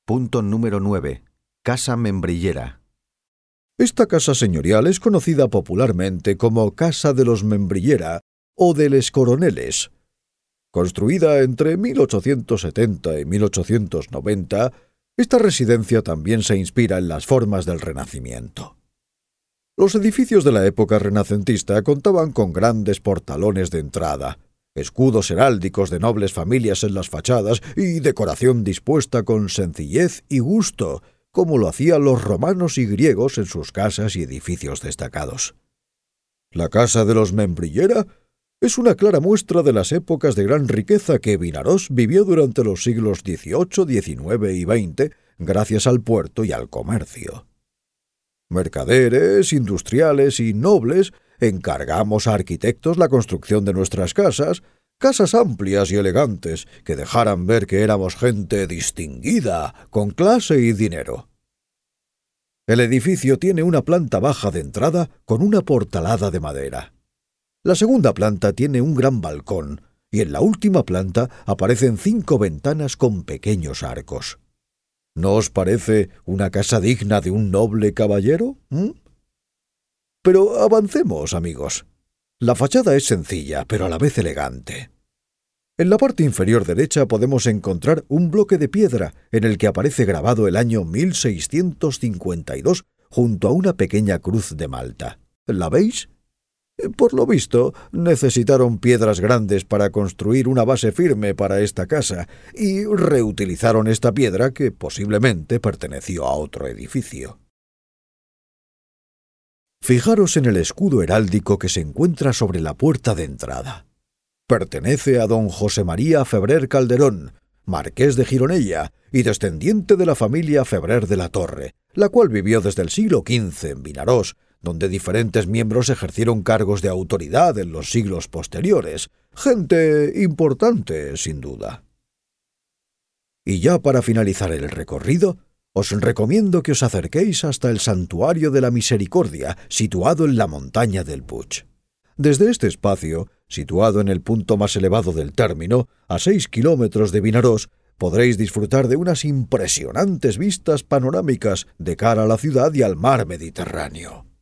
Punto número 9. Casa Membrillera. Esta casa señorial es conocida popularmente como Casa de los Membrillera o de les Coroneles. Construida entre 1870 y 1890, esta residencia también se inspira en las formas del Renacimiento. Los edificios de la época renacentista contaban con grandes portalones de entrada, escudos heráldicos de nobles familias en las fachadas y decoración dispuesta con sencillez y gusto, como lo hacían los romanos y griegos en sus casas y edificios destacados. La casa de los Membrillera es una clara muestra de las épocas de gran riqueza que Vinaròs vivió durante los siglos XVIII, XIX y XX, gracias al puerto y al comercio. Mercaderes, industriales y nobles encargamos a arquitectos la construcción de nuestras casas amplias y elegantes que dejaran ver que éramos gente distinguida, con clase y dinero. El edificio tiene una planta baja de entrada con una portalada de madera. La segunda planta tiene un gran balcón y en la última planta aparecen 5 ventanas con pequeños arcos. ¿No os parece una casa digna de un noble caballero? Pero avancemos, amigos. La fachada es sencilla, pero a la vez elegante. En la parte inferior derecha podemos encontrar un bloque de piedra en el que aparece grabado el año 1652 junto a una pequeña cruz de Malta. ¿La veis? Por lo visto, necesitaron piedras grandes para construir una base firme para esta casa y reutilizaron esta piedra que posiblemente perteneció a otro edificio. Fijaros en el escudo heráldico que se encuentra sobre la puerta de entrada. Pertenece a don José María Febrer Calderón, marqués de Gironella y descendiente de la familia Febrer de la Torre, la cual vivió desde el siglo XV en Vinaròs, donde diferentes miembros ejercieron cargos de autoridad en los siglos posteriores. Gente importante, sin duda. Y ya para finalizar el recorrido, os recomiendo que os acerquéis hasta el Santuario de la Misericordia, situado en la montaña del Puig. Desde este espacio, situado en el punto más elevado del término, a 6 kilómetros de Vinaròs, podréis disfrutar de unas impresionantes vistas panorámicas de cara a la ciudad y al mar Mediterráneo.